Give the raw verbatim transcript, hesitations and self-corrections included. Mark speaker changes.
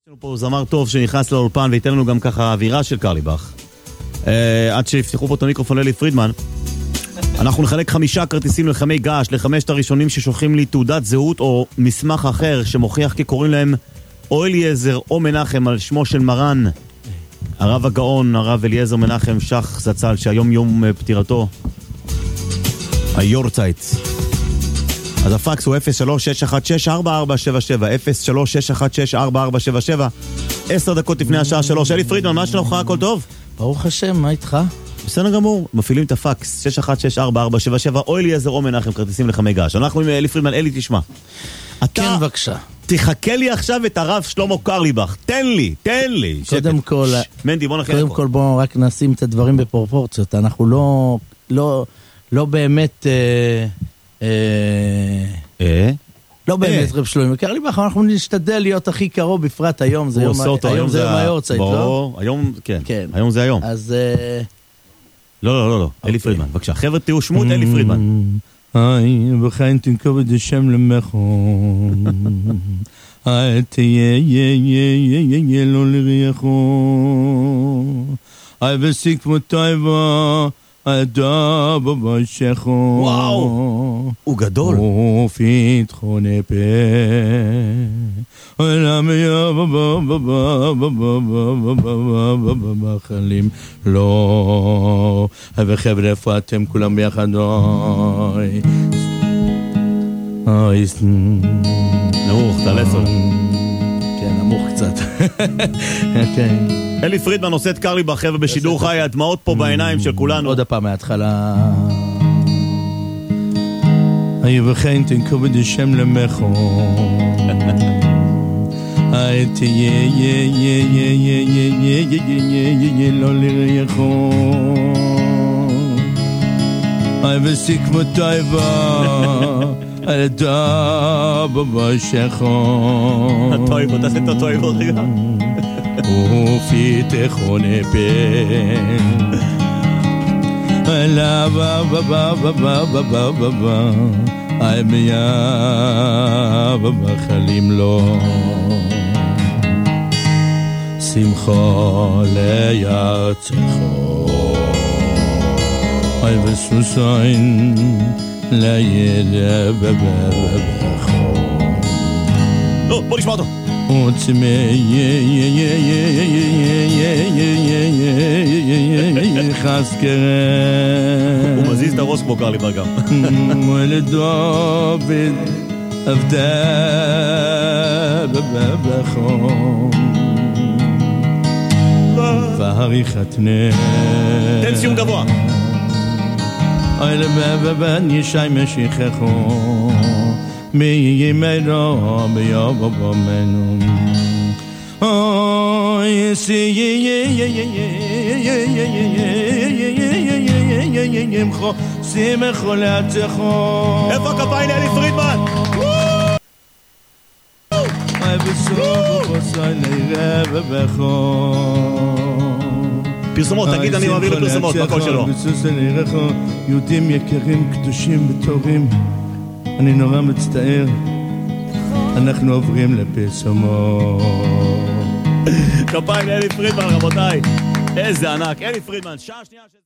Speaker 1: יש לנו פה זמר טוב שנכנס לאולפן וייתן לנו גם ככה אווירה של קרליבך. עד שיפתחו פה את המיקרופון אלי פרידמן. אנחנו נחלק חמישה כרטיסים לחמי געש, לחמשת הראשונים ששולחים לי תעודת זהות או מסמך אחר שמוכיח כי קוראים להם או אליעזר או מנחם על שמו של מרן הרב הגאון, הרב אליעזר מנחם שח זצ"ל, שהיום יום פטירתו, היורצייט. אז הפקס הוא אפס שלוש שש אחת שש ארבע ארבע שבע שבע, אפס שלוש שש אחת שש ארבע ארבע שבע שבע. עשר דקות לפני השעה שלוש. אלי פרידמן, מה שלומך? הכל טוב?
Speaker 2: ברוך השם, מה איתך?
Speaker 1: בסדר גמור, מפעילים את הפקס שש אחת שש ארבע ארבע שבע שבע או אליעזר או מנחם, כרטיסים לחמי געש. אנחנו עם אלי פרידמן. אלי, תשמע, אתה
Speaker 2: כן, בבקשה.
Speaker 1: תחכה לי עכשיו את הרב שלמה קרליבך. תן לי, תן לי.
Speaker 2: קודם כל,
Speaker 1: מנדי, בוא נכנס
Speaker 2: קודם כל בואו רק נשים את הדברים בפרופורציות. אנחנו לא, לא, לא באמת, אה, אה,
Speaker 1: אה?
Speaker 2: לא באמת רב שלמה קרליבך, אנחנו נשתדל להיות הכי קרוב, בפרט היום, זה יום, היום זה יום היורצייט, לא?
Speaker 1: היום, כן, היום זה היום.
Speaker 2: אז...
Speaker 1: לא, לא, לא, לא, אלי פרידמן, בבקשה. חבר'ה, תראו שמות אלי פרידמן.
Speaker 2: היי, וכן תנקוב את השם למחו. היי, תהיה, יה, יה, יה, יה, לא לריחו. היי, וסיק כמותייבה, הידה בבשכו.
Speaker 1: וואו, הוא גדול.
Speaker 2: ופתחו נפה. עולם יא בבא בבא בבא בבא בבא בחלים לא. וחבר'ה, איפה אתם כולם ביחד? אוי אוי
Speaker 1: נמוך, תלסו.
Speaker 2: כן, נמוך קצת.
Speaker 1: אלי פרידמן עושה את קרליבך, חבר'ה, בשידור חי, הדמעות פה בעיניים של כולנו.
Speaker 2: עוד הפעם מההתחלה. היי, וכן תנקוב את השם למחו. היי, תהיה, יה, יה, יה, יה, יה, יה, יה, יה, יה, יה, לא לריחו. היי, וסיק כמותייבה, הידה בבשכו.
Speaker 1: הטויבו, תעשה את הטויבו רגע.
Speaker 2: ופתחו נפה. לה בא בא בא בא בא בא בא בא היי מיה בחלים לו. שמחו לירצחו. היי וסוסיין לידע בבחו.
Speaker 1: לא, בוא נשמע אותו.
Speaker 2: עוצמי יה יה יה יה יה יה יה יה יה חסקרה.
Speaker 1: הוא מזיז את הראש כמו קרליבך גם.
Speaker 2: ולדוד עבדה בבחום והריחתנה.
Speaker 1: תן סיום גבוה.
Speaker 2: אוי לבבן ישי משיחכו מי ימרו ביובו מנו. אוי סי יה יה יה יה יה יה יה יה ימחו שימחו לעצחו.
Speaker 1: איפה הכפיים לאלי פרידמן?
Speaker 2: אוי בסוף ובוסי לירב ובחו.
Speaker 1: פרסומות, תגיד אני מעביר לפרסומות, בכל שלו.
Speaker 2: בסוף לירחו יהודים יקרים קדושים וטובים, אני נורא מצטער, אנחנו עוברים לפרסומות.
Speaker 1: כפיים לאלי פרידמן, רבותיי. איזה ענק, אלי פרידמן, שעה שנייה של...